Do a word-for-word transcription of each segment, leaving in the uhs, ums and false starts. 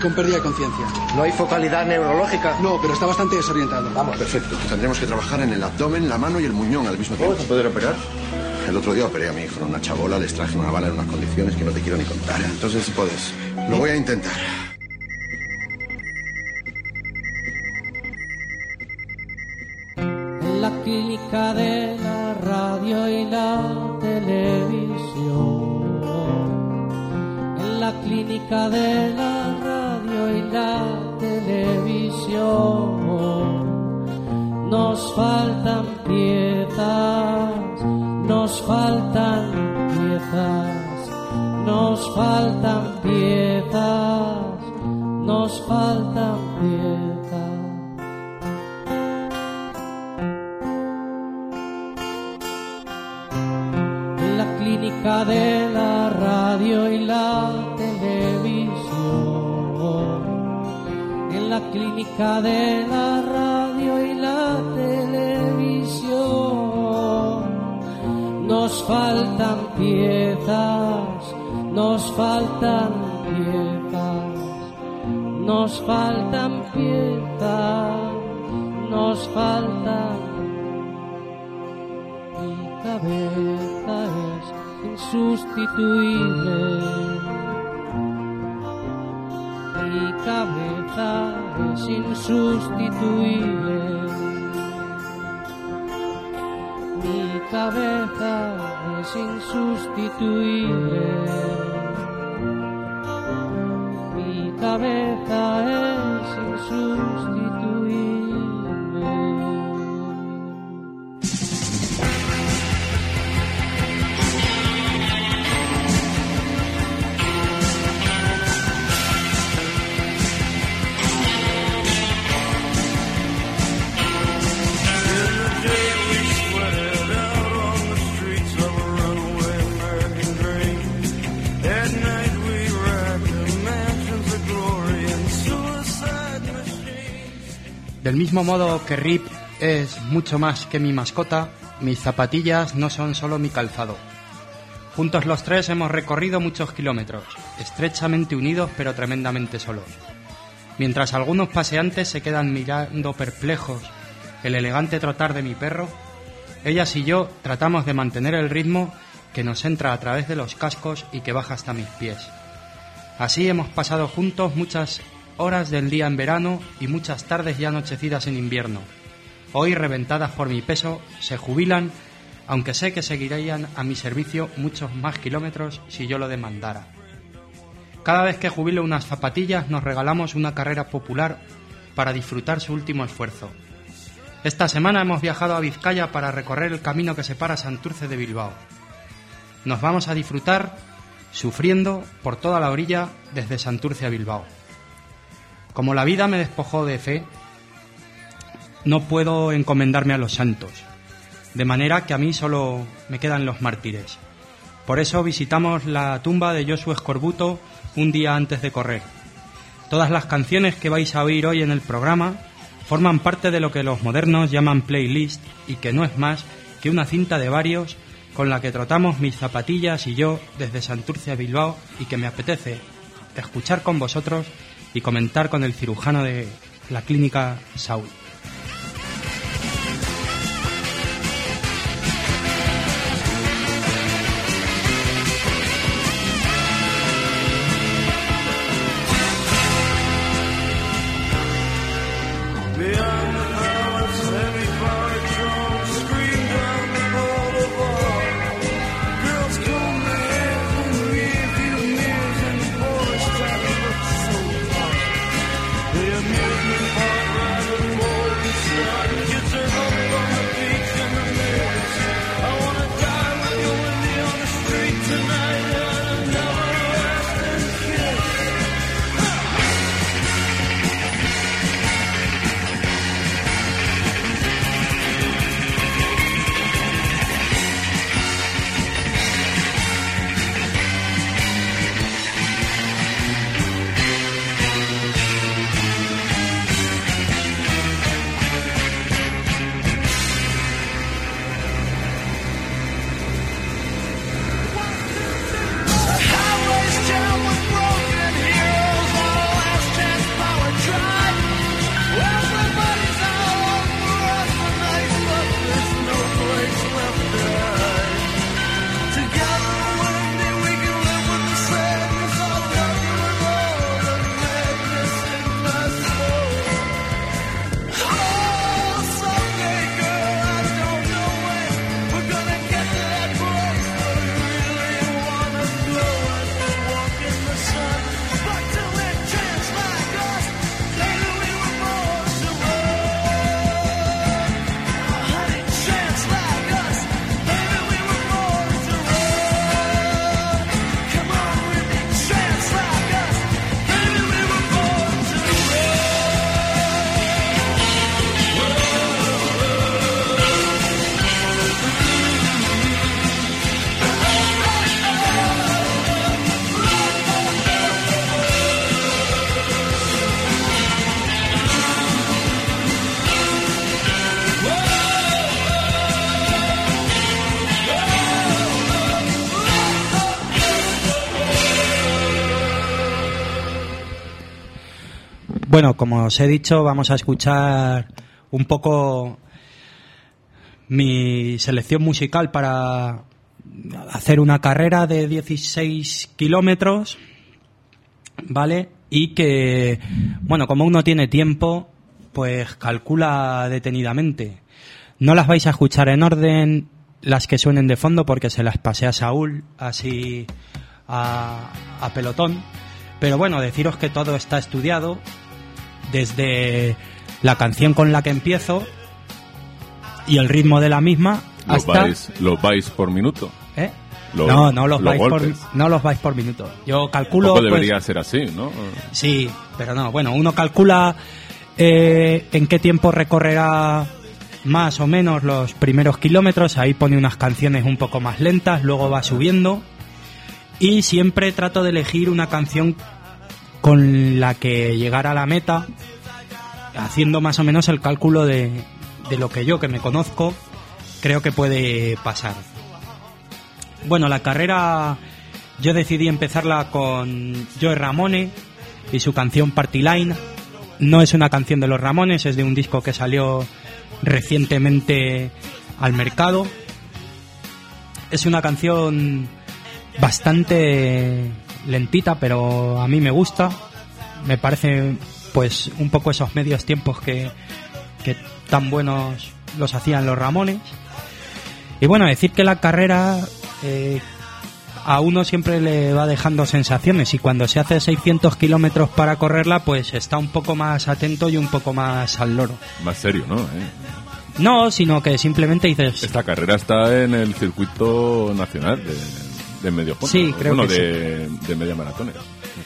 Con pérdida de conciencia. ¿No hay focalidad neurológica? No, pero está bastante desorientado. Vamos. Perfecto. Tendremos que trabajar en el abdomen, la mano y el muñón al mismo tiempo. ¿Vamos a poder operar? El otro día operé a mi hijo en una chabola, les traje una bala en unas condiciones que no te quiero ni contar. Entonces sí puedes. Lo voy a intentar. En la clínica de la radio y la televisión. En la clínica de la radio y la televisión. Nos faltan piezas, nos faltan piezas, nos faltan piezas, nos faltan piezas. En la clínica de la radio y la televisión. En la clínica de la radio y la televisión. Nos faltan piezas, nos faltan piezas, nos faltan piezas, nos faltan. Mi cabeza es insustituible. Mi cabeza es insustituible. Mi cabeza es insustituible. Mi cabeza es insustituible. Del mismo modo que Rip es mucho más que mi mascota, mis zapatillas no son solo mi calzado. Juntos los tres hemos recorrido muchos kilómetros, estrechamente unidos pero tremendamente solos. Mientras algunos paseantes se quedan mirando perplejos el elegante trotar de mi perro, ellas y yo tratamos de mantener el ritmo que nos entra a través de los cascos y que baja hasta mis pies. Así hemos pasado juntos muchas horas del día en verano y muchas tardes ya anochecidas en invierno. Hoy, reventadas por mi peso, se jubilan, aunque sé que seguirían a mi servicio muchos más kilómetros si yo lo demandara. Cada vez que jubilo unas zapatillas nos regalamos una carrera popular para disfrutar su último esfuerzo. Esta semana hemos viajado a Vizcaya para recorrer el camino que separa Santurce de Bilbao. Nos vamos a disfrutar sufriendo por toda la orilla desde Santurce a Bilbao. Como la vida me despojó de fe, no puedo encomendarme a los santos, de manera que a mí solo me quedan los mártires. Por eso visitamos la tumba de Josu Escorbuto un día antes de correr. Todas las canciones que vais a oír hoy en el programa forman parte de lo que los modernos llaman playlist y que no es más que una cinta de varios con la que trotamos mis zapatillas y yo desde Santurce a Bilbao y que me apetece escuchar con vosotros y comentar con el cirujano de la clínica Saúl. The amusement park ride with Bueno, como os he dicho, vamos a escuchar un poco mi selección musical para hacer una carrera de dieciséis kilómetros, ¿vale? Y que, bueno, como uno tiene tiempo, pues calcula detenidamente. No las vais a escuchar en orden las que suenen de fondo porque se las pasé a Saúl así a, a pelotón. Pero bueno, deciros que todo está estudiado desde la canción con la que empiezo y el ritmo de la misma ¿Los hasta... vais, ¿Los vais por minuto? ¿Eh? Los, no, no los, los vais por, golpes. no los vais por minuto. Yo calculo... Tampoco debería pues, ser así, ¿no? Sí, pero no. Bueno, uno calcula eh, en qué tiempo recorrerá más o menos los primeros kilómetros. Ahí pone unas canciones un poco más lentas, luego va subiendo. Y siempre trato de elegir una canción con la que llegar a la meta, haciendo más o menos el cálculo de, de lo que yo, que me conozco, creo que puede pasar. Bueno, la carrera yo decidí empezarla con Joe Ramone y su canción Party Line. No es una canción de los Ramones, es de un disco que salió recientemente al mercado. Es una canción bastante lentita, pero a mí me gusta. Me parece pues un poco esos medios tiempos que, que tan buenos los hacían los Ramones. Y bueno, decir que la carrera eh, a uno siempre le va dejando sensaciones, y cuando se hace seiscientos kilómetros para correrla, pues está un poco más atento y un poco más al loro. Más serio, ¿no? ¿Eh? No, sino que simplemente dices... Esta carrera está en el circuito nacional de, de medio fondo. Sí, creo bueno, que de, sí. de media maratones.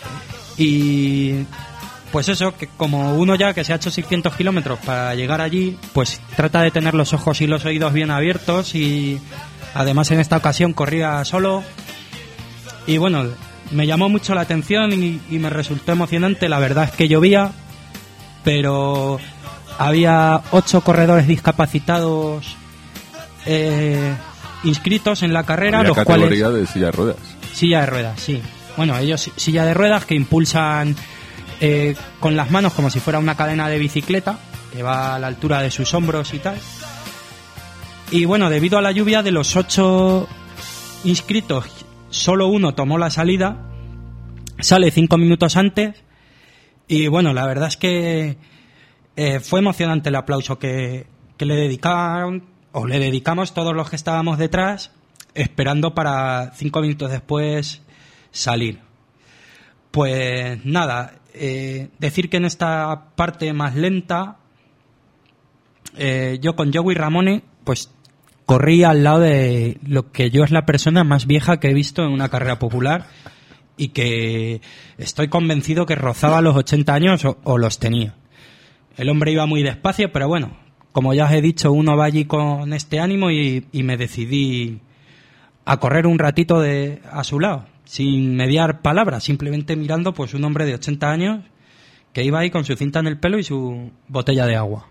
Y pues eso, que como uno ya que se ha hecho seiscientos kilómetros para llegar allí, pues trata de tener los ojos y los oídos bien abiertos, y además en esta ocasión corría solo. Y bueno, me llamó mucho la atención y, y me resultó emocionante. La verdad es que llovía, pero había ocho corredores discapacitados eh, inscritos en la carrera. Había los categoría cuales... de silla de ruedas. Silla de ruedas, sí. Bueno, ellos silla de ruedas que impulsan eh, con las manos como si fuera una cadena de bicicleta que va a la altura de sus hombros y tal. Y bueno, debido a la lluvia, de los ocho inscritos, solo uno tomó la salida, sale cinco minutos antes. Y bueno, la verdad es que eh, fue emocionante el aplauso que, que le dedicaron, o le dedicamos todos los que estábamos detrás, esperando para cinco minutos después salir. Pues nada, eh, decir que en esta parte más lenta, eh, yo con Joey Ramone, pues corrí al lado de lo que yo es la persona más vieja que he visto en una carrera popular, y que estoy convencido que rozaba los ochenta años o, o los tenía. El hombre iba muy despacio, pero bueno, como ya os he dicho, uno va allí con este ánimo, y, y me decidí a correr un ratito de, a su lado, sin mediar palabras, simplemente mirando pues un hombre de ochenta años que iba ahí con su cinta en el pelo y su botella de agua.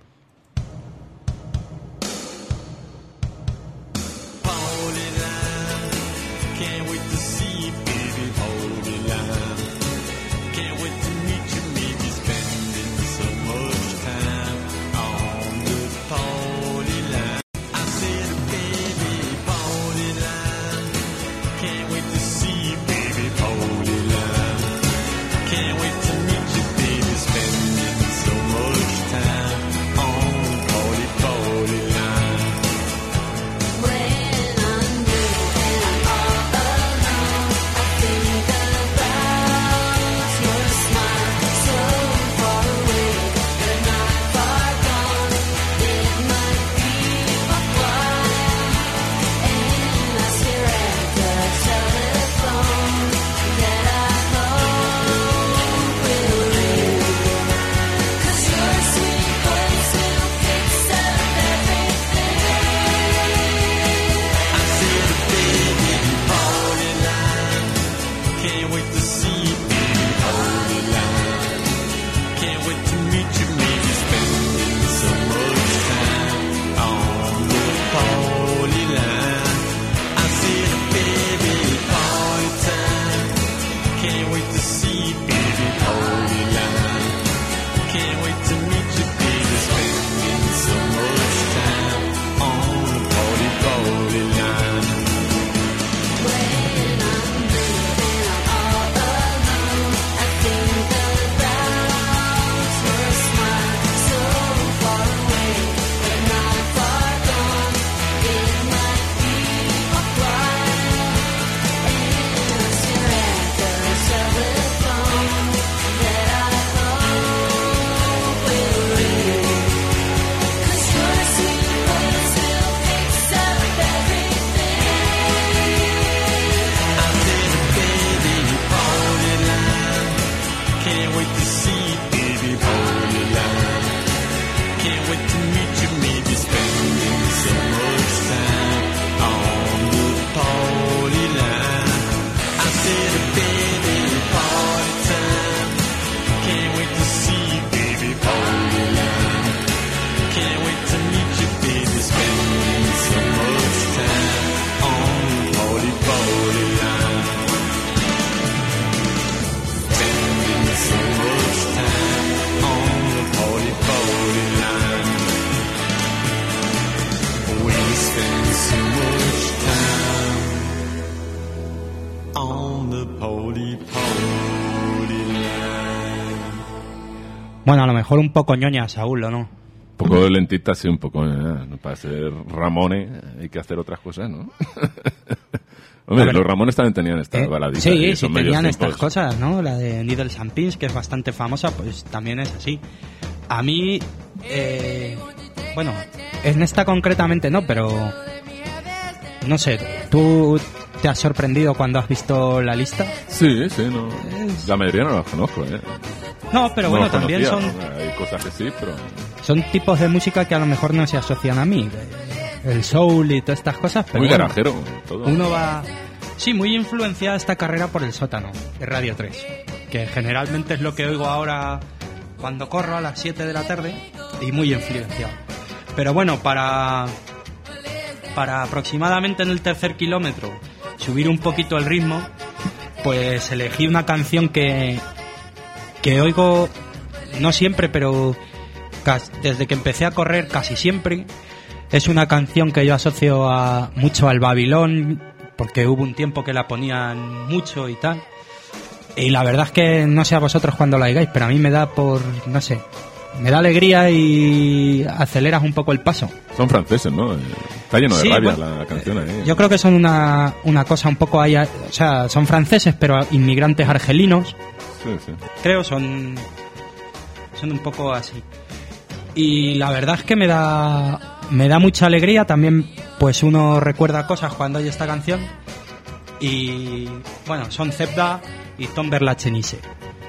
Bueno, a lo mejor un poco ñoña, Saúl, ¿o no? Un poco lentita, sí, un poco. Eh, para ser Ramones hay que hacer otras cosas, ¿no? Hombre, los Ramones también tenían esta eh, baladita. Sí, sí, tenían tiempos. estas cosas, ¿no? La de Needles and Pins, que es bastante famosa, pues también es así. A mí, eh, bueno, en esta concretamente no, pero no sé, ¿tú te has sorprendido cuando has visto la lista? Sí, sí, no. La mayoría no las conozco, ¿eh? No, pero no bueno, también conocía, son... ¿no? Hay cosas que sí, pero... Son tipos de música que a lo mejor no se asocian a mí. El soul y todas estas cosas, pero muy bueno, garajero, todo. Uno va... Sí, muy influenciada esta carrera por el sótano de Radio tres, que generalmente es lo que oigo ahora cuando corro a las siete de la tarde, y muy influenciado. Pero bueno, para para aproximadamente en el tercer kilómetro subir un poquito el ritmo, pues elegí una canción que que oigo no siempre, pero casi, desde que empecé a correr casi siempre. Es una canción que yo asocio a mucho al Babilón, porque hubo un tiempo que la ponían mucho y tal. Y la verdad es que no sé a vosotros cuando la oigáis, pero a mí me da por, no sé, me da alegría y aceleras un poco el paso. Son franceses, ¿no? Está lleno de Sí, rabia bueno, la canción ahí. Yo creo que son una, una cosa un poco ahí, o sea, son franceses, pero inmigrantes argelinos. Sí, sí. Creo, son, son un poco así. Y la verdad es que me da, me da mucha alegría. También, pues uno recuerda cosas cuando oye esta canción. Y bueno, son Zebda y Tomber la Chenise.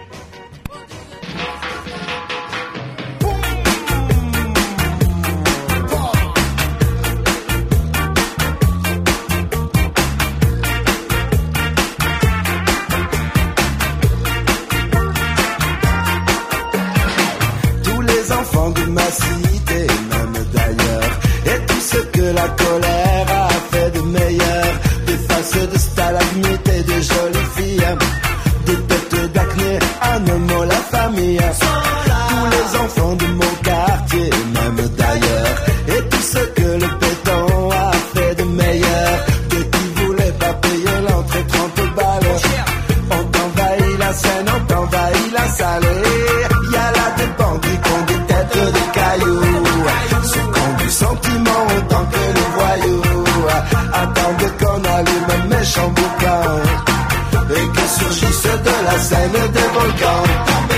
Tous les enfants de ma cité, même d'ailleurs, et tout ce que la colère a fait de meilleur, des faces de stalagmites et de jolies filles, des têtes d'acné, animaux la famille. Tous les enfants de mon quartier, même d'ailleurs, et tout ce que le béton a fait de meilleur, de qui voulait pas payer l'entrée trente balles. On t'envahit la Seine, on t'envahit la Salée. Y a là des bandits qui ont des têtes de cailloux, ceux qui ont du sentiment autant que les voyous, attendent qu'on allume un méchant boucan et que surgissent de la Seine des volcans.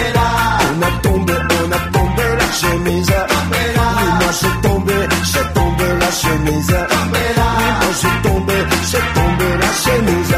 On a tombé, on a tombé la chemise. Oui, moi j'ai tombé, j'ai tombé la chemise. Oui, moi j'ai tombé, j'ai tombé la chemise.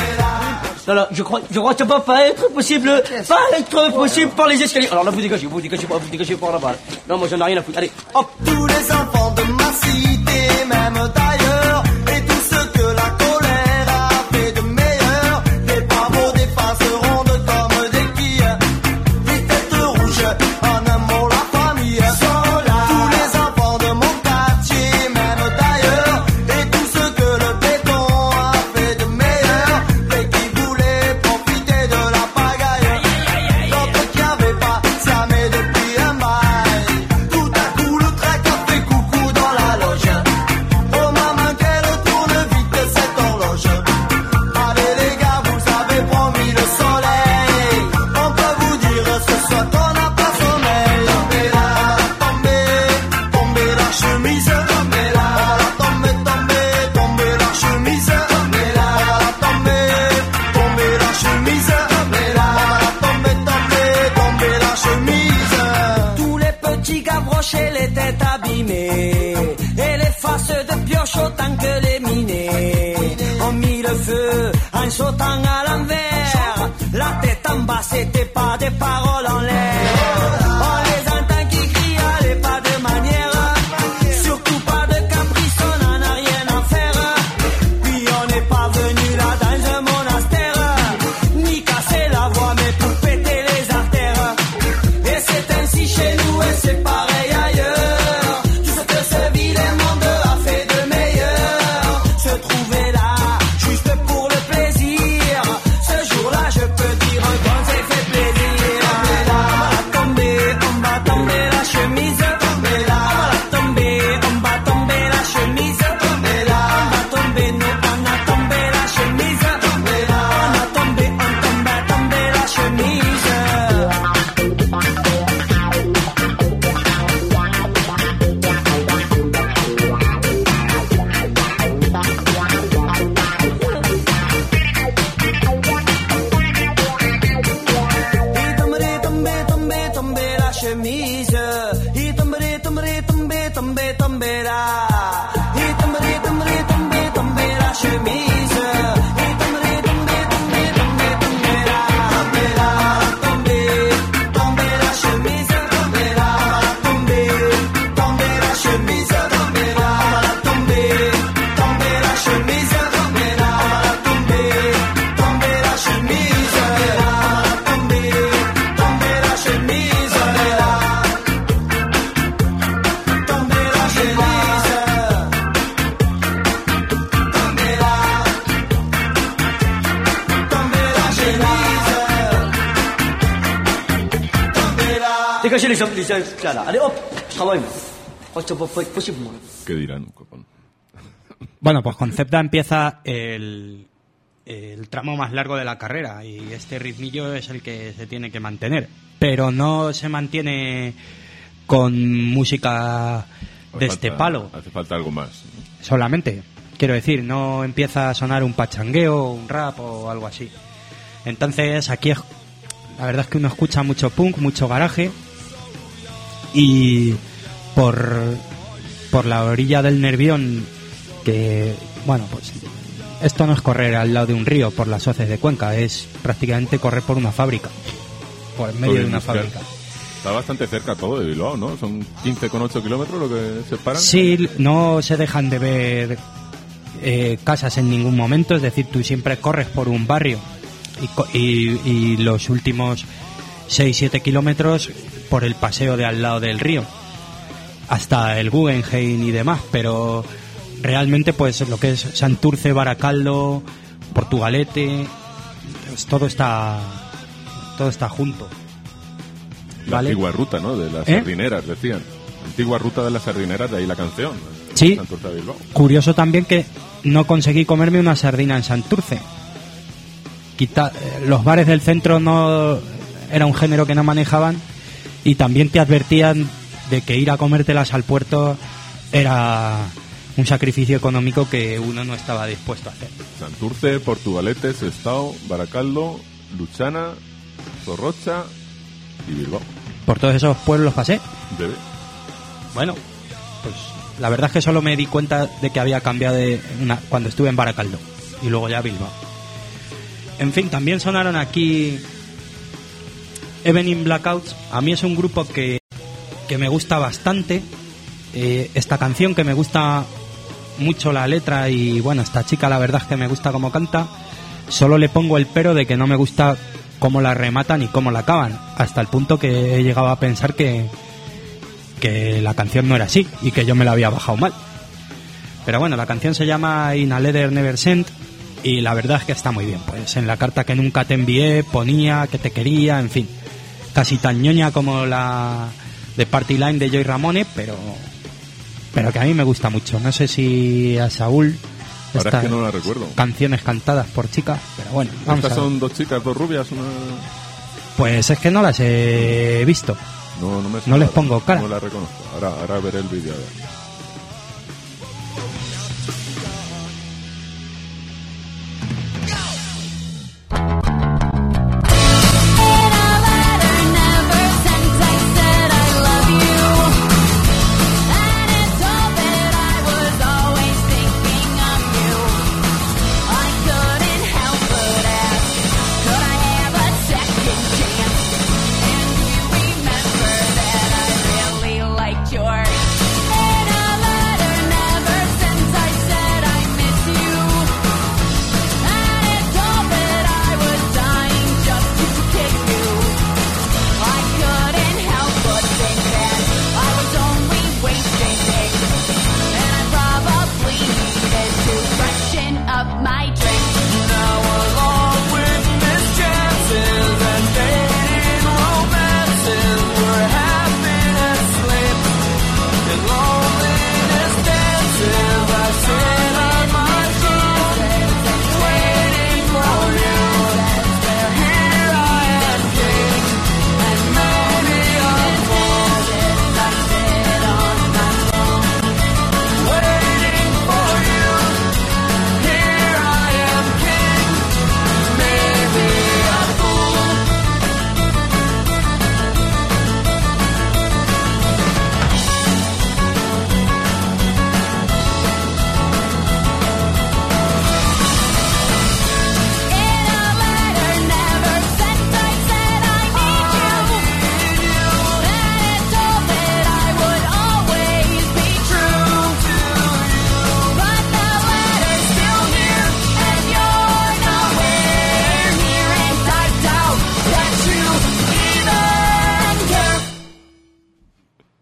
Non, non, je crois, je crois que ça va pas être possible, pas être possible par les escaliers. Alors là, vous dégagez, vous dégagez pas, vous dégagez pas là-bas. Non, moi j'en ai rien à foutre. Allez, hop. Tous les enfants de ma cité, même d'ailleurs, et tout ce que la colère a fait de meilleur, des pavots, des faces rondes comme des quilles, des têtes rouges, en un mot la famille. Tous les enfants de mon quartier, même d'ailleurs, et tout ce que le béton a fait de meilleur, et qui voulaient profiter de la pagaille, d'autres qui avaient pas jamais depuis un bail. Tout à coup le track a fait coucou dans la loge. Oh maman qu'elle tourne vite cette horloge. Allez les gars, vous avez promis le soleil. On peut vous dire ce soir qu'on n'a pas sommeil. Tombez là, tombez, tombez la chemise. Tombez là, tombez, tombez, tombez la chemise. Tombez là, tombez, tombez la chemise. Tombez là, tombez, tombez, tombez la chemise. Tous les petits gavroches et les têtes abîmées, et les faces de pioche autant que les minés, ont mis le feu en sautant à l'envers. La tête en bas, c'était pas des paroles en l'air. On les entend qui crient, allez, pas de manière. Surtout pas de caprice, on en a rien à faire. Puis on n'est pas venu là dans un monastère, ni casser la voix, mais pour péter les artères. Et c'est ainsi chez nous et c'est pareil ailleurs. Tout ce que ce vilain monde a fait de meilleur, se trouver là, juste pour le plaisir. Ce jour-là, je peux dire qu'on s'est fait plaisir. chemise. Il tomberait, tomberait, tomber, tomber, tomber là. Il tomberait, tomberait, tomber, tomber la chemise. Il tomberait, tomber, tomber, tomber, tomber là. Tomber là, tomber, tomber la chemise. Tomber là, tomber, tomber la chemise. Tomber là, tomber, tomber la chemise. Tomber là, tomber, tomber la chemise. Tomber, tomber la chemise. Tomber la chemise. Tomber la, tomber la chemise. Tomber la. Dégagez les hommes, les hommes, là, là. Allez hop, je travaille. Oh, c'est pas pas possible, moi. ¿Qué dirán, copón? Bueno, pues con Zebda empieza el, el tramo más largo de la carrera y este ritmillo es el que se tiene que mantener. Pero no se mantiene con música de Hace este falta- palo Hace falta algo más, ¿no? solamente. Quiero decir, no empieza a sonar un pachangueo, un rap o algo así. Entonces aquí es, la verdad es que uno escucha mucho punk, mucho garaje y por, por la orilla del Nervión, que bueno, pues esto no es correr al lado de un río por las hoces de Cuenca, es prácticamente correr por una fábrica, por en medio Todo de una industrial. fábrica. Está bastante cerca todo de Bilbao, ¿no? Son quince coma ocho kilómetros lo que separan. Sí, no se dejan de ver eh, casas en ningún momento, es decir, tú siempre corres por un barrio y, co- y, y los últimos seis siete kilómetros por el paseo de al lado del río, hasta el Guggenheim y demás, pero realmente pues lo que es Santurce, Baracaldo, Portugalete, pues todo está todo está junto. La ¿Vale? antigua ruta, ¿no? De las ¿Eh? sardineras, decían. Antigua ruta de las sardineras, de ahí la canción. Sí. Santurce a Bilbao. Curioso también que no conseguí comerme una sardina en Santurce. Quita- eh, los bares del centro no era un género que no manejaban y también te advertían de que ir a comértelas al puerto era un sacrificio económico que uno no estaba dispuesto a hacer. Santurce, Portugalete, Sestao, Baracaldo, Luchana, Zorrocha y Bilbao. Por todos esos pueblos pasé. Debe. Bueno, pues la verdad es que solo me di cuenta de que había cambiado de una, cuando estuve en Baracaldo y luego ya Bilbao. En fin, también sonaron aquí Evening Blackouts. A mí es un grupo que, que me gusta bastante. Eh, esta canción que me gusta mucho la letra y bueno, esta chica la verdad es que me gusta cómo canta. Solo le pongo el pero de que no me gusta cómo la rematan y cómo la acaban, hasta el punto que he llegado a pensar que que la canción no era así y que yo me la había bajado mal. Pero bueno, la canción se llama In a Letter Never Sent y la verdad es que está muy bien. Pues en la carta que nunca te envié ponía que te quería, en fin, casi tan ñoña como la de Party Line de Joy Ramone, pero pero que a mí me gusta mucho. No sé si a Saúl Ahora estas es que no la recuerdo. canciones cantadas por chicas, pero bueno, vamos Estas a ver. son dos chicas, dos rubias, una... Pues es que no las he visto. No, no me No les suena, pongo cara. No la reconozco. Ahora, ahora veré el vídeo. a ver. Yours.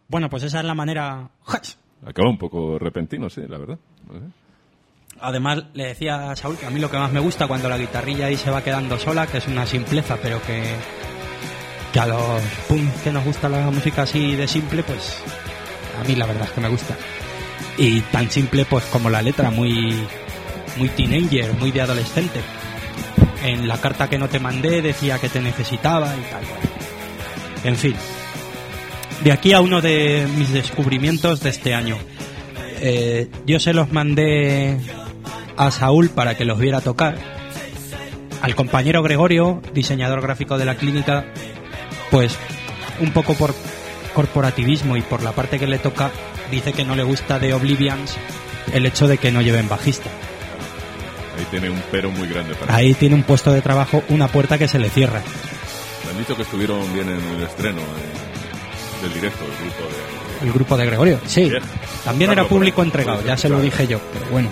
Bueno, pues esa es la manera... Acaba un poco repentino, sí, la verdad. No sé. Además, le decía a Saúl que a mí lo que más me gusta cuando la guitarrilla ahí se va quedando sola, que es una simpleza, pero que, que a los punks que nos gusta la música así de simple, pues a mí la verdad es que me gusta. Y tan simple pues como la letra, muy, muy teenager, muy de adolescente. En la carta que no te mandé decía que te necesitaba y tal. En fin. De aquí a uno de mis descubrimientos de este año. Eh, yo se los mandé a Saúl para que los viera tocar. Al compañero Gregorio, diseñador gráfico de la clínica, pues un poco por corporativismo y por la parte que le toca, dice que no le gusta de Oblivions el hecho de que no lleven bajista. Ahí tiene un pero muy grande para Ahí tiene un puesto de trabajo, una puerta que se le cierra. Me han dicho que estuvieron bien en el estreno eh, del directo, el grupo de... El grupo de Gregorio, sí. Bien. También era público entregado, ya se lo dije yo, pero bueno.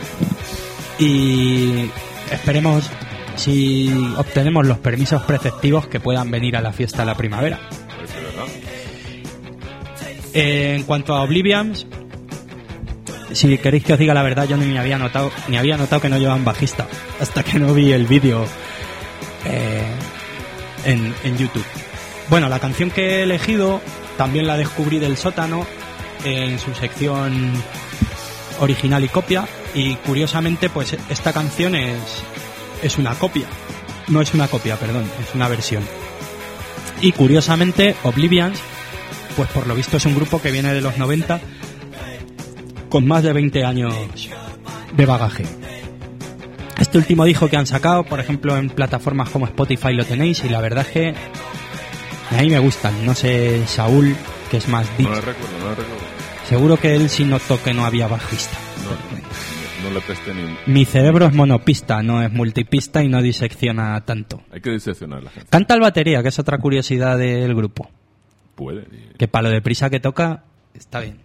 Y esperemos si obtenemos los permisos preceptivos que puedan venir a la fiesta de la primavera. Pues de verdad. Eh, en cuanto a Oblivions, si queréis que os diga la verdad, yo ni me había notado, ni había notado que no llevaban bajista hasta que no vi el vídeo eh, en, en YouTube. Bueno, la canción que he elegido también la descubrí del Sótano en su sección original y copia, y curiosamente pues esta canción es es una copia, no es una copia, perdón, es una versión. Y curiosamente Oblivions, pues por lo visto es un grupo que viene de los noventa con más de veinte años de bagaje. Este último disco que han sacado, por ejemplo, en plataformas como Spotify lo tenéis, y la verdad es que a mí me gustan. No sé, Saúl, que es más deep. No lo recuerdo, no lo recuerdo. Seguro que él sí notó que no había bajista. No, no le presté ni un... Mi cerebro es monopista, no es multipista y no disecciona tanto. Hay que diseccionar la gente. Canta el batería, que es otra curiosidad del grupo. Puede. Que para lo deprisa que toca, está bien.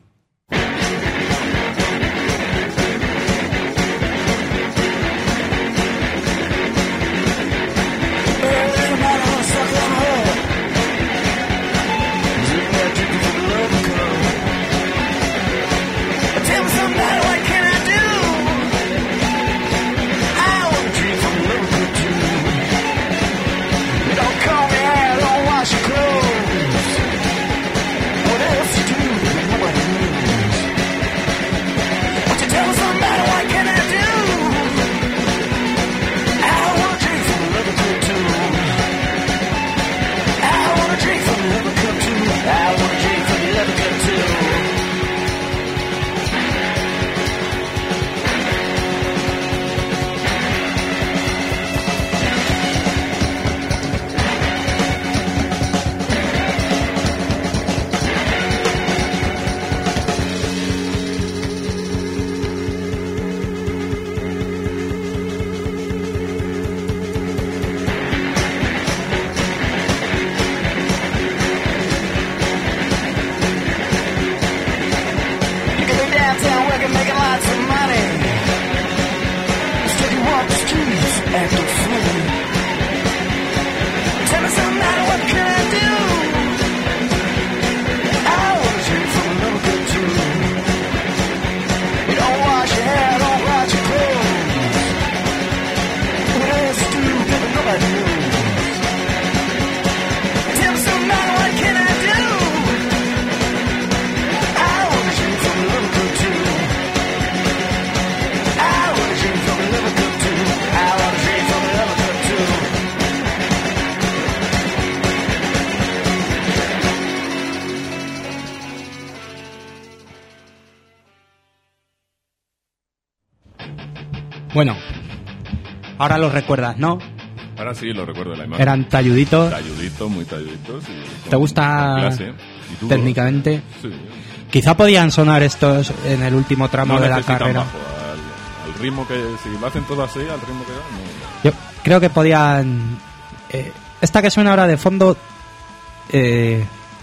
Bueno, ahora los recuerdas, ¿no? Ahora sí lo recuerdo de la imagen. Eran talluditos. Talluditos, muy talluditos. Y ¿te gusta clase, y técnicamente? Sí. Quizá podían sonar estos en el último tramo no de la carrera. Bajo, al, al ritmo que, si lo hacen todo así, al ritmo que dan, no. Yo creo que podían... Eh, esta que suena ahora de fondo... Eh,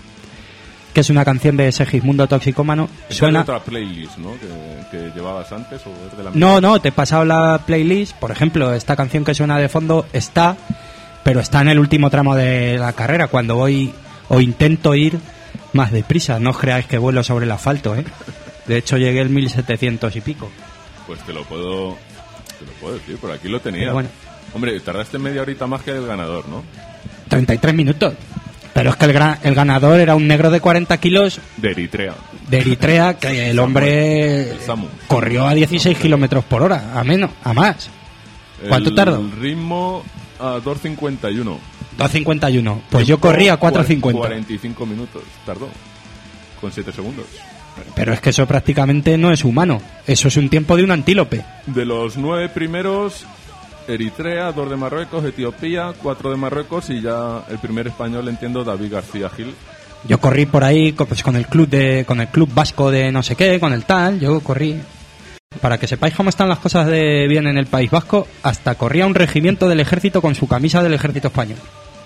que es una canción de Segismundo Toxicómano, suena... ¿Es de otra playlist, no? Que, que llevabas antes o es de la misma? No, no, te he pasado la playlist. Por ejemplo, esta canción que suena de fondo está, pero está en el último tramo de la carrera. Cuando voy o intento ir más deprisa. No os creáis que vuelo sobre el asfalto, ¿eh? De hecho, llegué el mil setecientos y pico. Pues te lo puedo te lo puedo decir, por aquí lo tenía. Pero bueno. Hombre, tardaste media horita más que el ganador, ¿no? treinta y tres minutos. Pero es que el, gran, el ganador era un negro de cuarenta kilos De Eritrea. de Eritrea, que el hombre El Samu. corrió a dieciséis kilómetros por hora, a menos, a más. ¿Cuánto el tardó? El ritmo a dos cincuenta y uno. dos cincuenta y uno. Pues yo corrí a cuatro cincuenta. cuarenta y cinco minutos tardó. Con siete segundos. Pero es que eso prácticamente no es humano. Eso es un tiempo de un antílope. De los nueve primeros, Eritrea, dos de Marruecos, Etiopía, cuatro de Marruecos y ya el primer español, entiendo, David García Gil. Yo corrí por ahí co- pues con el club de con el club vasco de no sé qué, con el tal, yo corrí. Para que sepáis cómo están las cosas de bien en el País Vasco, hasta corría un regimiento del ejército con su camisa del ejército español.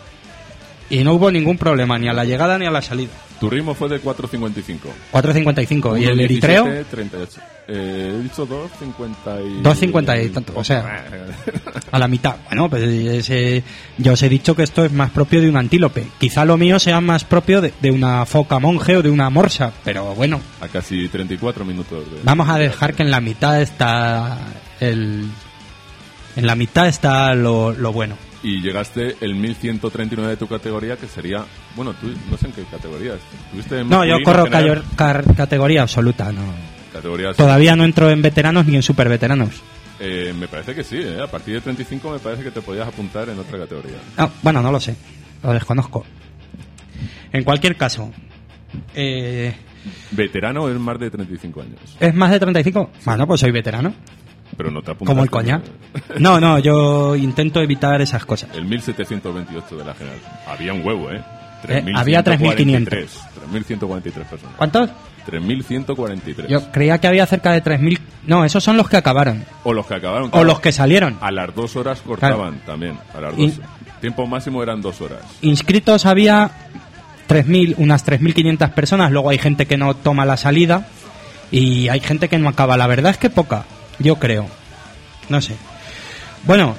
Y no hubo ningún problema, ni a la llegada ni a la salida. Tu ritmo fue de cuatro cincuenta y cinco. cuatro cincuenta y cinco. ¿Y el eritreo? treinta y ocho. Eh, he dicho dos cincuenta y... dos cincuenta y tanto, o sea, a la mitad. Bueno, pues ese, yo os he dicho que esto es más propio de un antílope. Quizá lo mío sea más propio de, de una foca monje o de una morsa, pero bueno. A casi treinta y cuatro minutos. De... Vamos a dejar que en la mitad está el... En la mitad está lo, lo bueno. Y llegaste el mil ciento treinta y nueve de tu categoría, que sería... Bueno, tú no sé en qué categoría. ¿Tuviste No, yo masculino, corro general? cayor- car- categoría absoluta, no. Categorías... Todavía no entro en veteranos ni en superveteranos. Eh, me parece que sí, ¿eh? A partir de treinta y cinco me parece que te podías apuntar en otra categoría. Ah, bueno, no lo sé, lo desconozco. En cualquier caso, eh, Veterano es más de treinta y cinco años. ¿es más de treinta y cinco? Bueno, pues soy veterano. Pero no te apuntas. Como el coñac. No, no, yo intento evitar esas cosas. El mil setecientos veintiocho de la general. Había un huevo, ¿eh? Eh, había tres mil quinientos. tres mil ciento cuarenta y tres personas. ¿Cuántos? tres mil ciento cuarenta y tres. Yo creía que había cerca de tres mil. No, esos son los que acabaron. O los que acabaron. O claro. los que salieron. A las dos horas cortaban también. A las dos. Y- Tiempo máximo eran dos horas. Inscritos había tres mil, unas tres mil quinientas personas. Luego hay gente que no toma la salida y hay gente que no acaba. La verdad es que poca, yo creo. No sé. Bueno,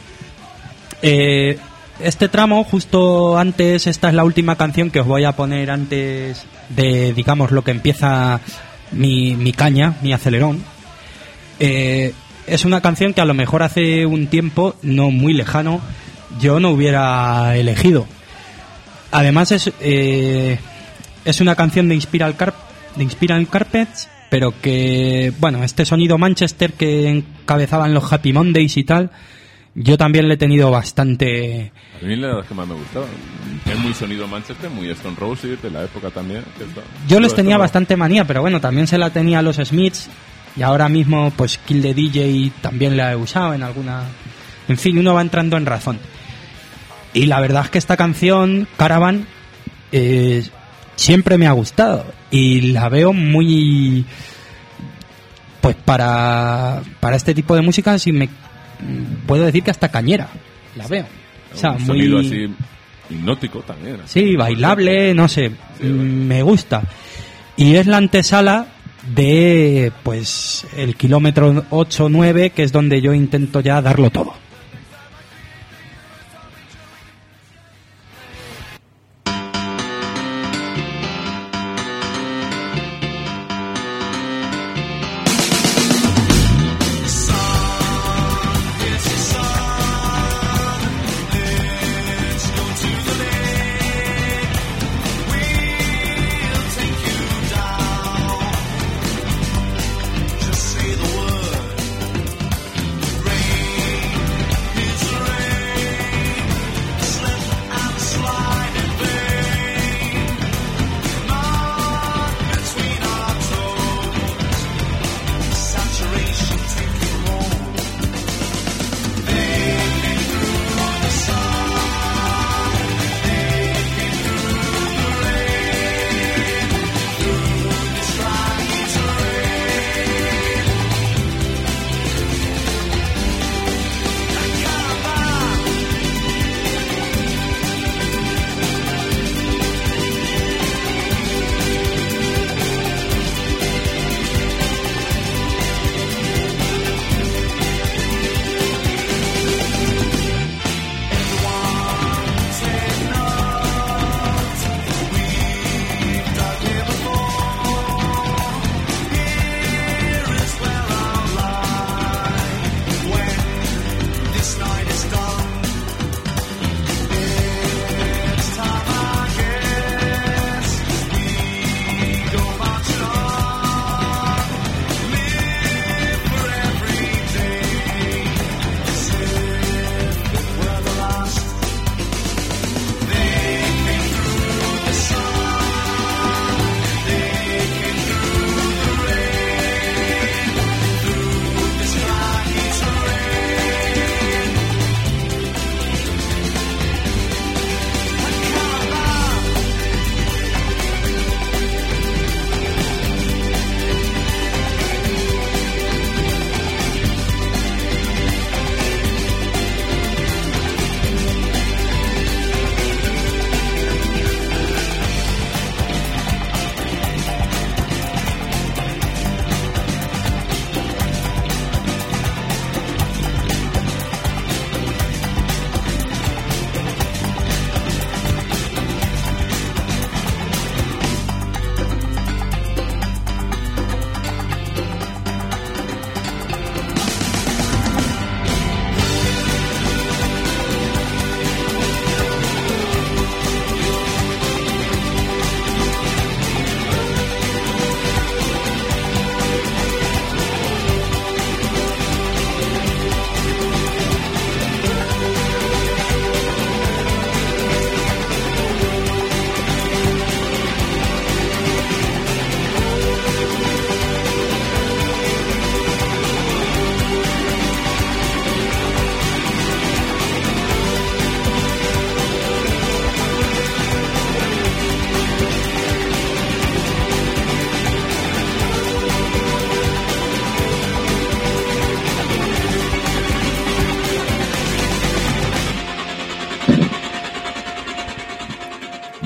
eh, este tramo, justo antes, esta es la última canción que os voy a poner antes de, digamos, lo que empieza mi, mi caña, mi acelerón. Eh, es una canción que a lo mejor hace un tiempo, no muy lejano, yo no hubiera elegido. Además es eh, es una canción de Inspiral Carp de Inspiral Carpets, pero que, bueno, este sonido Manchester que encabezaban los Happy Mondays y tal, yo también le he tenido bastante... A mí la que más me gustaba. Es muy sonido Manchester, muy Stone Roses de la época también. que esto- Yo les todo tenía esto no- bastante manía, pero bueno, también se la tenía a los Smiths y ahora mismo pues Kill the D J también la he usado en alguna... En fin, uno va entrando en razón. Y la verdad es que esta canción, Caravan, eh, siempre me ha gustado y la veo muy... Pues para, para este tipo de música, si me puedo decir que hasta cañera la veo. O sea, un muy... sonido así hipnótico también. así. Sí, bailable, no sé, Sí, mm, bueno. me gusta. Y es la antesala de, pues, el kilómetro ocho nueve, que es donde yo intento ya darlo todo. Say the word. Rain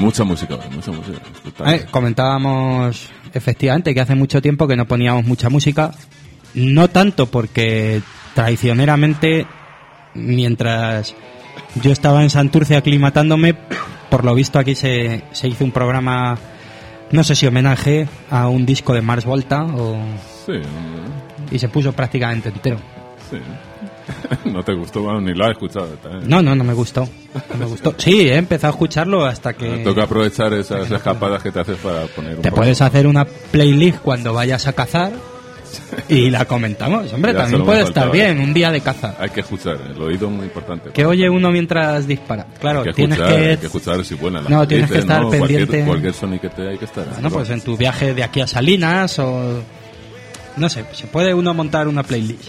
mucha música, mucha música. Eh, comentábamos efectivamente que hace mucho tiempo que no poníamos mucha música, no tanto porque traicioneramente, mientras yo estaba en Santurce aclimatándome, por lo visto aquí se, se hizo un programa, no sé si homenaje a un disco de Mars Volta o... Sí. Y se puso prácticamente entero. Sí. ¿No te gustó? Bueno, ni lo has escuchado. ¿eh? No, no, no me gustó. No me gustó. Sí, he empezado a escucharlo hasta que... Tengo que aprovechar esas escapadas que te haces para poner un Te poco. puedes hacer una playlist cuando vayas a cazar y la comentamos. Hombre, Ya también solo me puede faltaba, estar bien ¿eh? un día de caza. Hay que escuchar, el oído es muy importante. Que oye uno mientras dispara. Claro, hay que tienes escuchar, que... Hay que escuchar si buena. No, tienes que estar ¿no? pendiente. Cualquier, cualquier soniquete hay que estar. Bueno, pues en tu viaje de aquí a Salinas o... No sé, se puede uno montar una playlist.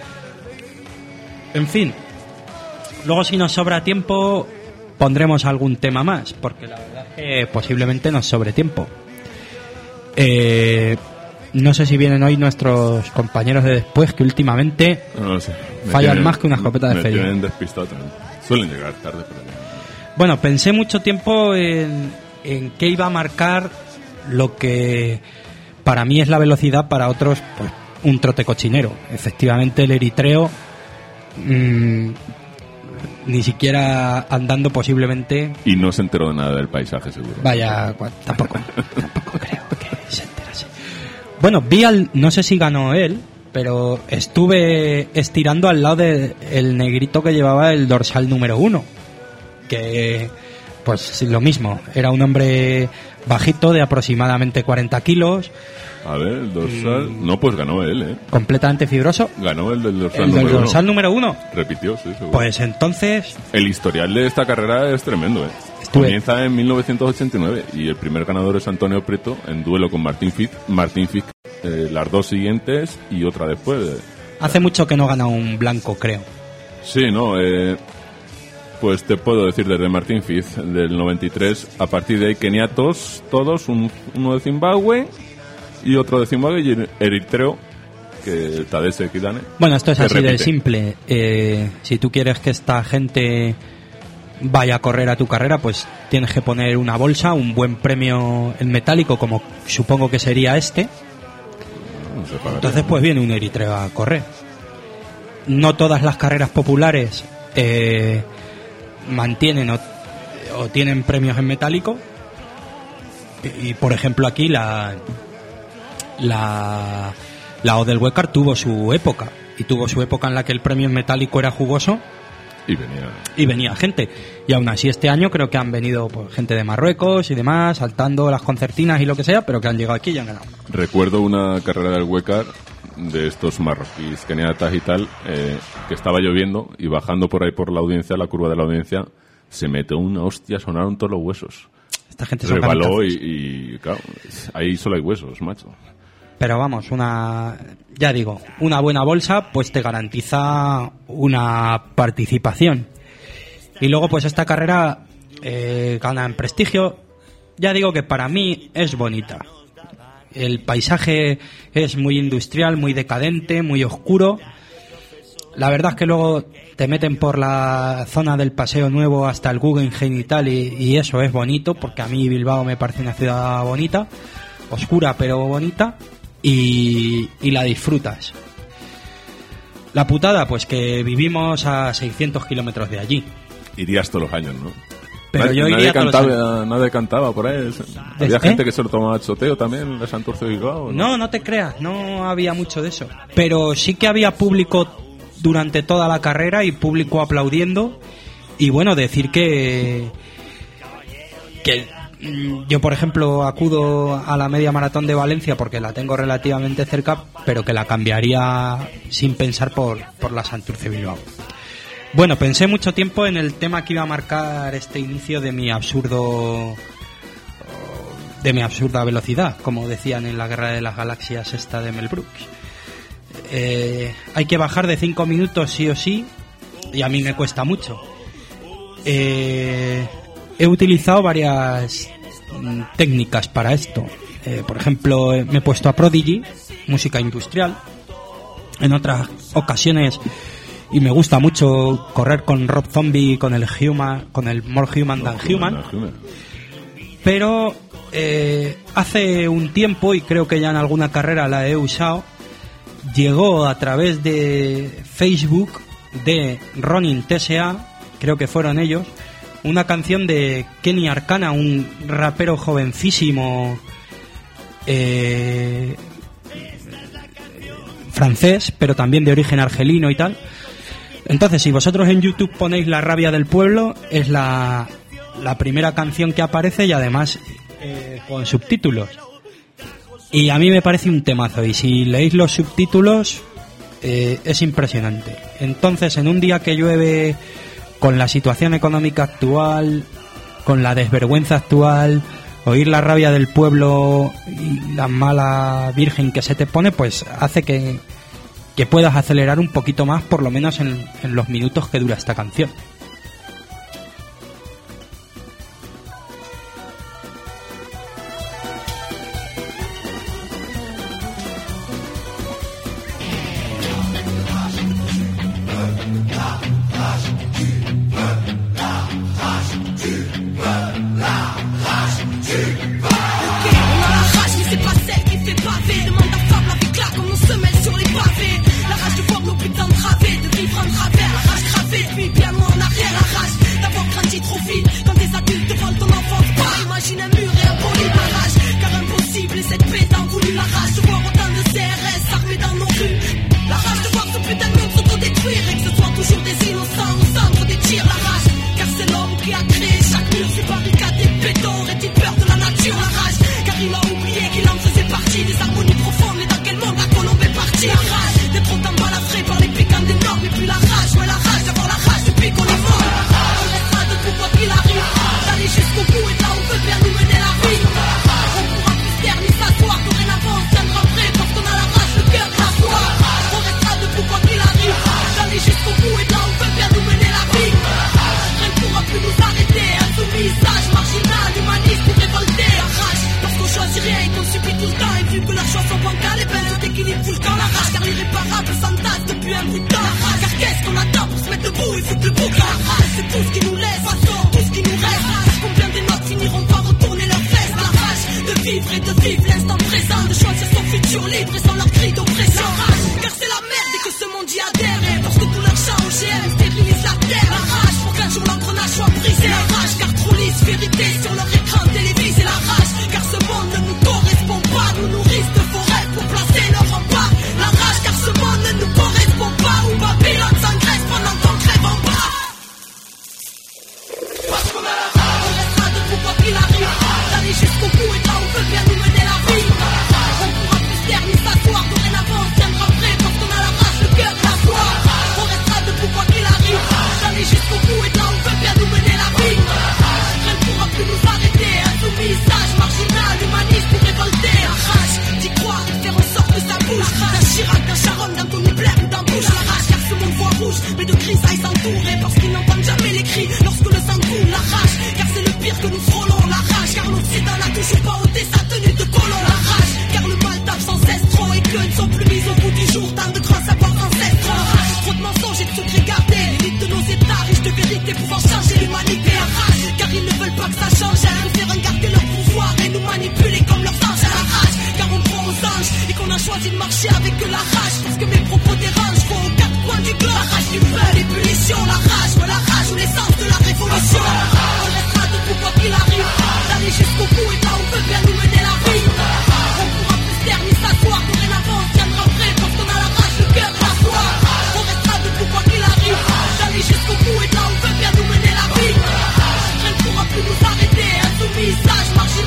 En fin. Luego si nos sobra tiempo pondremos algún tema más, porque la verdad es que posiblemente nos sobre tiempo. Eh, no sé si vienen hoy nuestros compañeros de después, que últimamente no, no sé. Me fallan tienen, más que una escopeta de me feria. Me tienen despistado también. Suelen llegar tarde, pero... Bueno, pensé mucho tiempo en, en qué iba a marcar lo que para mí es la velocidad, para otros pues un trote cochinero. Efectivamente el eritreo mmm, ni siquiera andando posiblemente... Y no se enteró de nada del paisaje, seguro. Vaya, tampoco, tampoco creo que se enterase. Bueno, vi al... No sé si ganó él, pero estuve estirando al lado del negrito que llevaba el dorsal número uno. Que, pues lo mismo, era un hombre bajito de aproximadamente cuarenta kilos. A ver, el dorsal... Mm. No, pues ganó él, ¿eh? Completamente fibroso. Ganó el del dorsal el número del dorsal uno. número uno. Repitió, sí, seguro. Pues entonces... El historial de esta carrera es tremendo, ¿eh? Estuve... Comienza en mil novecientos ochenta y nueve y el primer ganador es Antonio Prieto en duelo con Martín Fisk. Martín Fisk, eh, las dos siguientes y otra después. Hace mucho que no gana un blanco, creo. Sí, no, eh... Pues te puedo decir desde Martín Fisk, del noventa y tres, a partir de ahí keniatos, todos, un, uno de Zimbabue y otro de Zimbabue y Eritreo, que Tadesse Kidane. Bueno, esto es así repite. de simple. Eh, si tú quieres que esta gente vaya a correr a tu carrera, pues tienes que poner una bolsa, un buen premio en metálico, como supongo que sería este. No sé, entonces pues viene un Eritreo a correr. No todas las carreras populares... Eh, mantienen o, o tienen premios en metálico y, y por ejemplo aquí la la la O del Huécar tuvo su época y tuvo su época en la que el premio en metálico era jugoso y venía y venía gente, y aún así este año creo que han venido pues, gente de Marruecos y demás saltando las concertinas y lo que sea, pero que han llegado aquí y han ganado. Recuerdo una carrera del Huécar de estos marroquíes, keniatas y tal, eh, que estaba lloviendo y bajando por ahí por la audiencia, la curva de la audiencia, se metió una hostia, sonaron todos los huesos. Esta gente son rebaló y, y claro, ahí solo hay huesos, macho. Pero vamos, una, ya digo, una buena bolsa pues te garantiza una participación. Y luego pues esta carrera eh, gana en prestigio. Ya digo que para mí es bonita. El paisaje es muy industrial, muy decadente, muy oscuro. La verdad es que luego te meten por la zona del Paseo Nuevo hasta el Guggenheim y tal, y, y eso es bonito, porque a mí Bilbao me parece una ciudad bonita, oscura pero bonita, y, y la disfrutas. La putada, pues que vivimos a seiscientos kilómetros de allí. Irías todos los años, ¿no? Pero nadie, yo iría nadie, todos cantaba, los años. nadie cantaba por ahí. Había ¿Eh? gente que se lo tomaba choteo también, de Santurce de Bilbao. ¿no? no, no te creas, no había mucho de eso. Pero sí que había público durante toda la carrera y público aplaudiendo. Y bueno, decir que... que yo, por ejemplo, acudo a la media maratón de Valencia porque la tengo relativamente cerca, pero que la cambiaría sin pensar por, por la Santurce Bilbao. Bueno, pensé mucho tiempo en el tema que iba a marcar este inicio de mi absurdo... de mi absurda velocidad, como decían en la Guerra de las Galaxias esta de Mel Brooks. Eh, hay que bajar de cinco minutos sí o sí, y a mí me cuesta mucho. Eh, he utilizado varias mm, técnicas para esto. Eh, por ejemplo, me he puesto a Prodigy, música industrial. En otras ocasiones, y me gusta mucho correr con Rob Zombie, con el Human, con el More Human Than Human. pero eh, hace un tiempo, y creo que ya en alguna carrera la he usado, llegó a través de Facebook de Ronin T S A, creo que fueron ellos, una canción de Kenny Arcana, un rapero jovencísimo eh, francés, pero también de origen argelino y tal. Entonces, si vosotros en YouTube ponéis La rabia del pueblo, es la, la primera canción que aparece, y además eh, con subtítulos. Y a mí me parece un temazo, y si leéis los subtítulos eh, es impresionante. Entonces, en un día que llueve, con la situación económica actual, con la desvergüenza actual, oír La rabia del pueblo y la mala virgen que se te pone, pues hace que, que puedas acelerar un poquito más, por lo menos en, en los minutos que dura esta canción.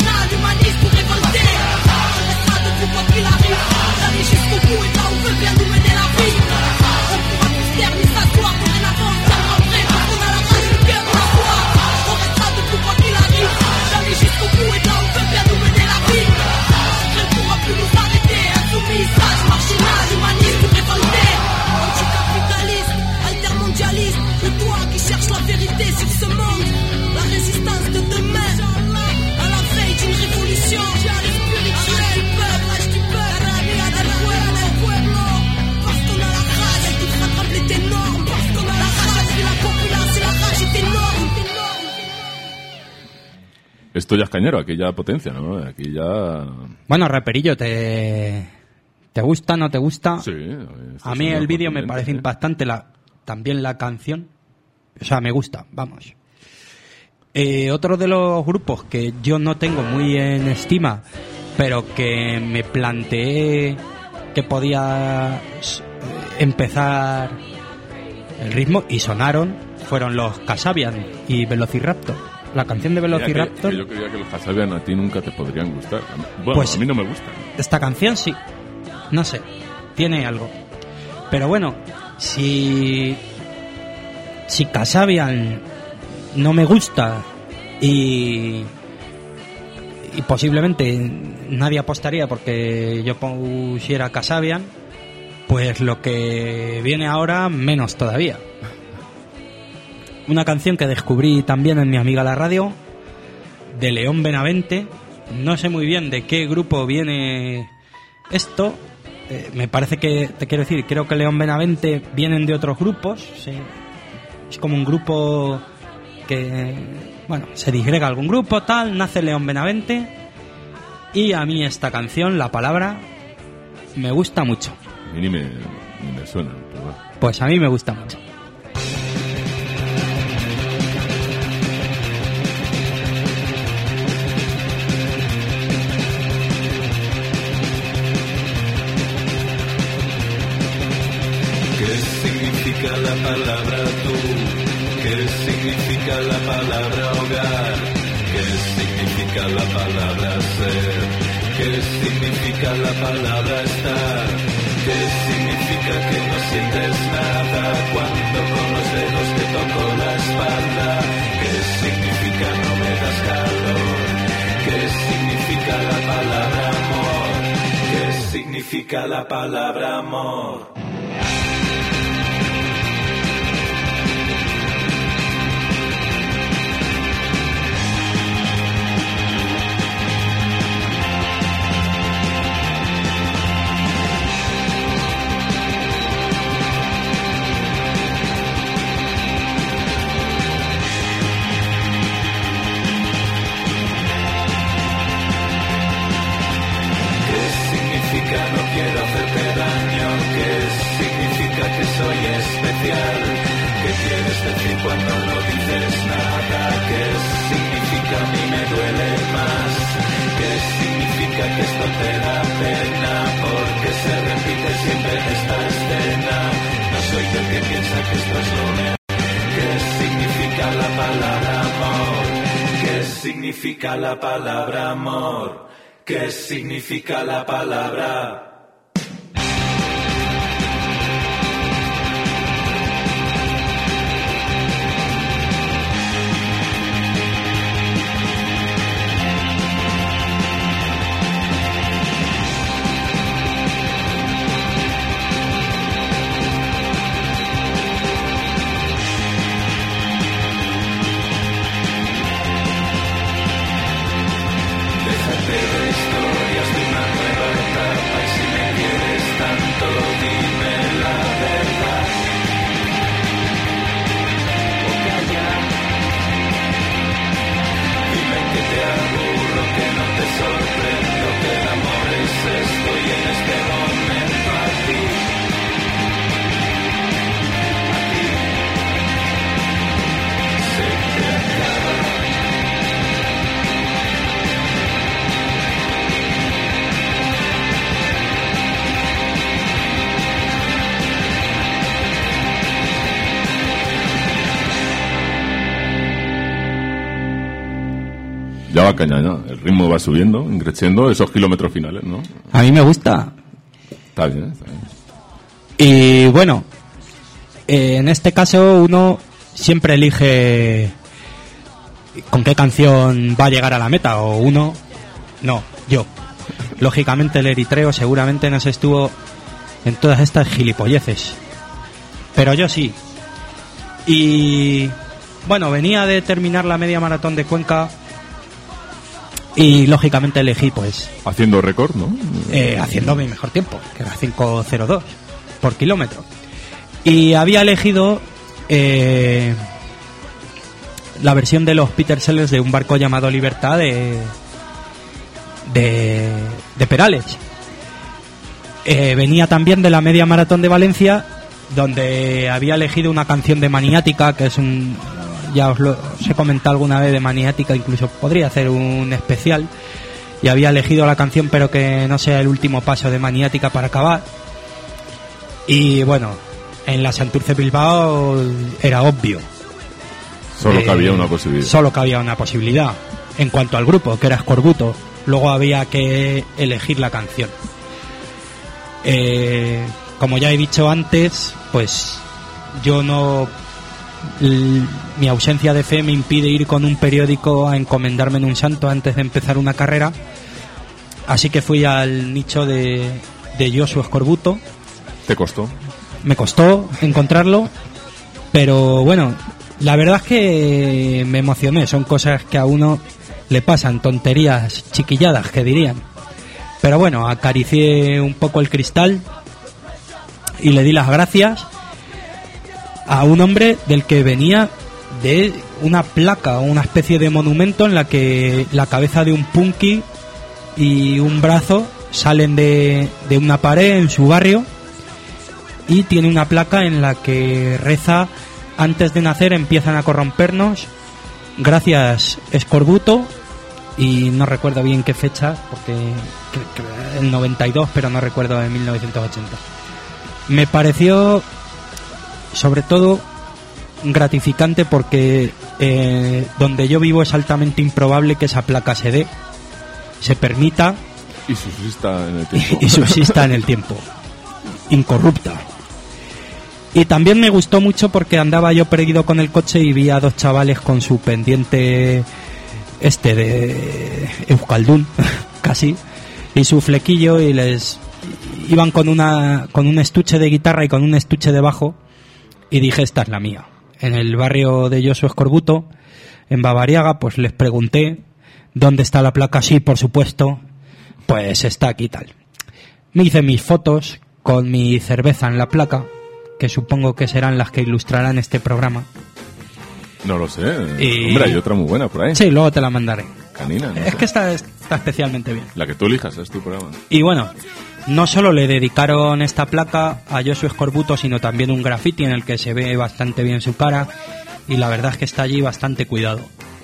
Marginal, humaniste ou révolté. On restera debout quoi qu'il arrive, d'aller jusqu'au bout et là on veut bien nous Esto ya es cañero, aquí ya potencia, ¿no? Aquí ya... Bueno, Raperillo, ¿te, te gusta, no te gusta? Sí. A mí el vídeo me parece ¿eh? impactante, la, también la canción. O sea, me gusta, vamos. Eh, otro de los grupos que yo no tengo muy en estima, pero que me planteé que podía empezar el ritmo y sonaron, fueron los Kasabian y Velociraptor. La canción de Velociraptor... Que, que yo creía que los Kasabian a ti nunca te podrían gustar. Bueno, pues, a mí no me gustan. Esta canción sí. No sé. Tiene algo. Pero bueno, si... Si Kasabian no me gusta y... Y posiblemente nadie apostaría porque yo pusiera Kasabian, pues lo que viene ahora menos todavía. Una canción que descubrí también en Mi Amiga la Radio, de León Benavente. No sé muy bien de qué grupo viene esto. Eh, me parece que, te quiero decir, creo que León Benavente vienen de otros grupos. Sí. Es como un grupo que, bueno, se disgrega algún grupo, tal, nace León Benavente. Y a mí esta canción, La Palabra, me gusta mucho. A mí ni me, ni me suena. Pero bueno. Pues a mí me gusta mucho. La palabra tú, ¿qué significa la palabra hogar? ¿Qué significa la palabra ser? ¿Qué significa la palabra estar? ¿Qué significa que no sientes nada cuando con los dedos te toco la espalda? ¿Qué significa no me das calor? ¿Qué significa la palabra amor? ¿Qué significa la palabra amor? No quiero hacerte daño. ¿Qué significa que soy especial? ¿Qué quieres decir cuando no dices nada? ¿Qué significa a mí me duele más? ¿Qué significa que esto te da pena? Porque se repite siempre esta escena. No soy yo el que piensa que esto es lo mejor. ¿Qué significa la palabra amor? ¿Qué significa la palabra amor? ¿Qué significa la palabra? Ya va caña, ¿no? El ritmo va subiendo, creciendo esos kilómetros finales, ¿no? A mí me gusta. Está bien, está bien. Y bueno, eh, en este caso uno siempre elige con qué canción va a llegar a la meta, o uno, no, yo. Lógicamente el eritreo seguramente no se estuvo en todas estas gilipolleces, pero yo sí. Y bueno, venía de terminar la media maratón de Cuenca y lógicamente elegí pues... Haciendo récord, ¿no? Eh, haciendo mi mejor tiempo, que era cinco cero dos por kilómetro. Y había elegido eh, la versión de los Peter Sellers de Un barco llamado Libertad de de, de Perales. Eh, venía también de la media maratón de Valencia, donde había elegido una canción de Maniática, que es un, ya os lo os he comentado alguna vez de Maniática, incluso podría hacer un especial, y había elegido la canción pero que no sea el último paso de Maniática para acabar. Y bueno, en la Santurce Bilbao era obvio. Solo eh, cabía una posibilidad. Solo cabía una posibilidad. En cuanto al grupo, que era Escorbuto, luego había que elegir la canción. Eh, como ya he dicho antes, pues yo no... L- mi ausencia de fe me impide ir con un periódico a encomendarme en un santo antes de empezar una carrera. Así que fui al nicho de, de Josu Escorbuto. ¿Te costó? Me costó encontrarlo, pero bueno, la verdad es que me emocioné. Son cosas que a uno le pasan, tonterías, chiquilladas que dirían. Pero bueno, acaricié un poco el cristal y le di las gracias a un hombre del que venía de una placa o una especie de monumento en la que la cabeza de un punky y un brazo salen de, de una pared en su barrio, y tiene una placa en la que reza: antes de nacer empiezan a corrompernos, gracias Escorbuto. Y no recuerdo bien qué fecha, porque que, que el noventa y dos, pero no recuerdo en mil novecientos ochenta. Me pareció sobre todo gratificante porque eh, donde yo vivo es altamente improbable que esa placa se dé, se permita y subsista en el tiempo. y subsista en el tiempo, incorrupta. Y también me gustó mucho porque andaba yo perdido con el coche y vi a dos chavales con su pendiente este de Euskaldun casi, y su flequillo, y les iban con una con un estuche de guitarra y con un estuche de bajo, y dije, esta es la mía. En el barrio de Josu Escorbuto, en Bavariaga, pues les pregunté dónde está la placa. Sí, por supuesto, pues está aquí, tal. Me hice mis fotos con mi cerveza en la placa, que supongo que serán las que ilustrarán este programa. No lo sé. Y... Hombre, hay otra muy buena por ahí. Sí, luego te la mandaré. Canina, no Es sé. que esta está especialmente bien. La que tú elijas, es tu programa. Y bueno, no solo le dedicaron esta placa a Josu Escorbuto, sino también un graffiti en el que se ve bastante bien su cara, y la verdad es que está allí bastante cuidado.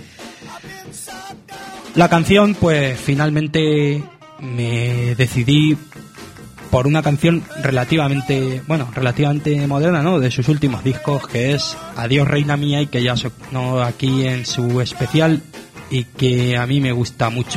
La canción, pues finalmente me decidí por una canción relativamente, bueno, relativamente moderna, ¿no?, de sus últimos discos, que es Adiós Reina Mía, y que ya sonó aquí en su especial y que a mí me gusta mucho.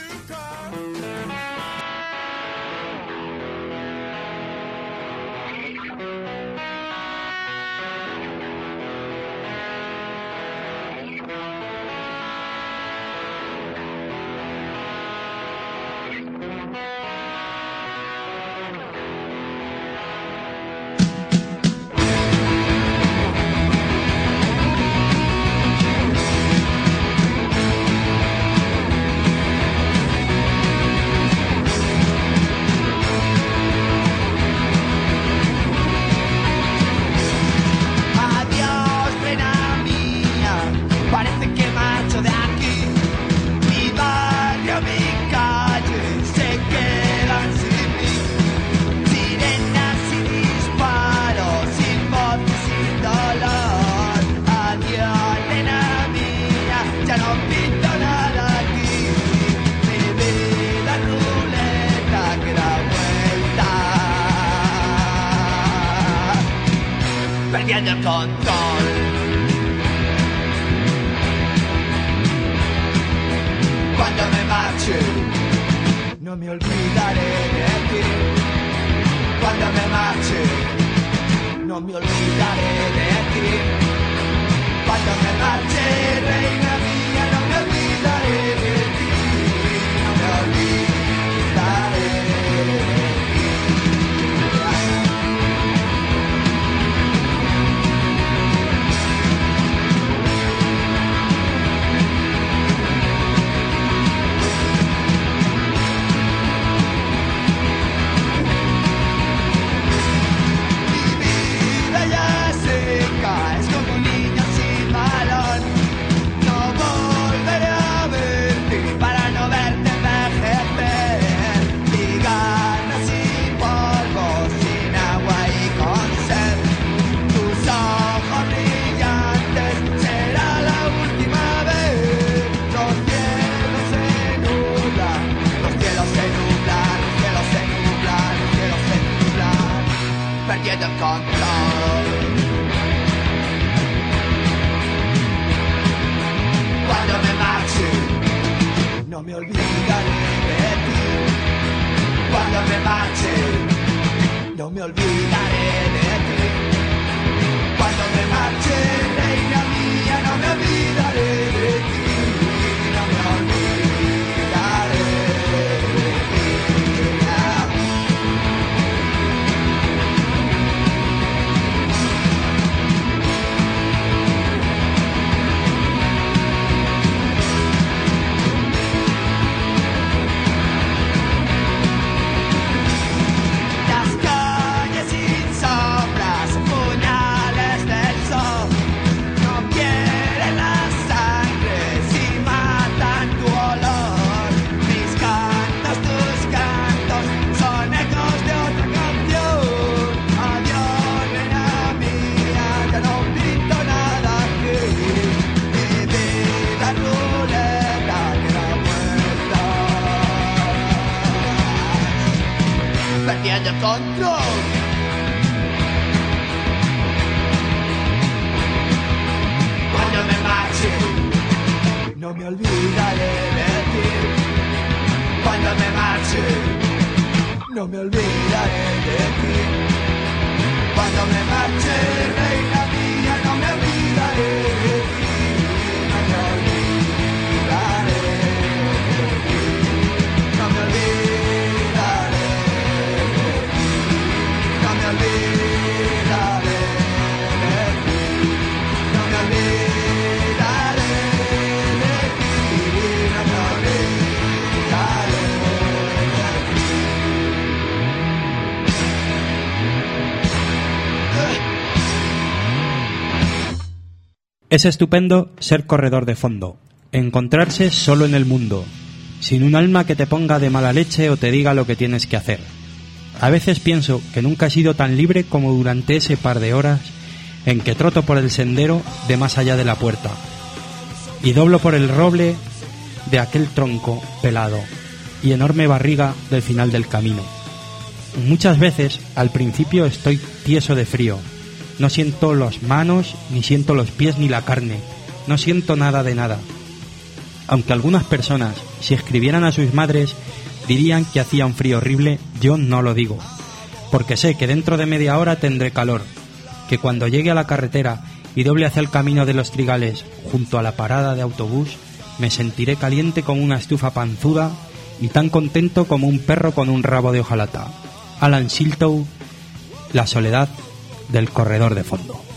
perdiendo el control. Cuando me marche, no me olvidaré de ti. Cuando me marche, no me olvidaré de ti. Cuando me marche, reina mía, no me olvidaré de ti. No me olvidaré de ti. perdiendo el control. Cuando me marche, no me olvidaré de ti. Cuando me marche, no me olvidaré de ti. Cuando me marche, reina mía, no me olvidaré de ti. No me olvidaré de ti. Las calles sin sombras, puñales del sol, no quieren la sangre si matan tu olor. Mis cantos, tus cantos, son ecos de otra canción. Adiós, reina mía, ya no pinto nada aquí. Mi vida es ruleta que da vueltas, perdiendo el control. Cuando me marche, no me olvidaré de ti. Cuando me marche, no me olvidaré de ti. Cuando me marche, reina mía, no me olvidaré de ti. No me olvidaré de ti. No me olvidaré de ti. No me olvidaré de ti. No me olvidaré de ti. No me olvidaré de Es estupendo ser corredor de fondo, encontrarse solo en el mundo, sin un alma que te ponga de mala leche o te diga lo que tienes que hacer. A veces pienso que nunca he sido tan libre como durante ese par de horas en que troto por el sendero de más allá de la puerta y doblo por el roble de aquel tronco pelado y enorme barriga del final del camino. Muchas veces al principio estoy tieso de frío. No siento las manos, ni siento los pies ni la carne. No siento nada de nada. Aunque algunas personas, si escribieran a sus madres, dirían que hacía un frío horrible, yo no lo digo. Porque sé que dentro de media hora tendré calor. Que cuando llegue a la carretera y doble hacia el camino de los Trigales, junto a la parada de autobús, me sentiré caliente como una estufa panzuda y tan contento como un perro con un rabo de hojalata. Alan Siltow, La soledad del corredor de fondo.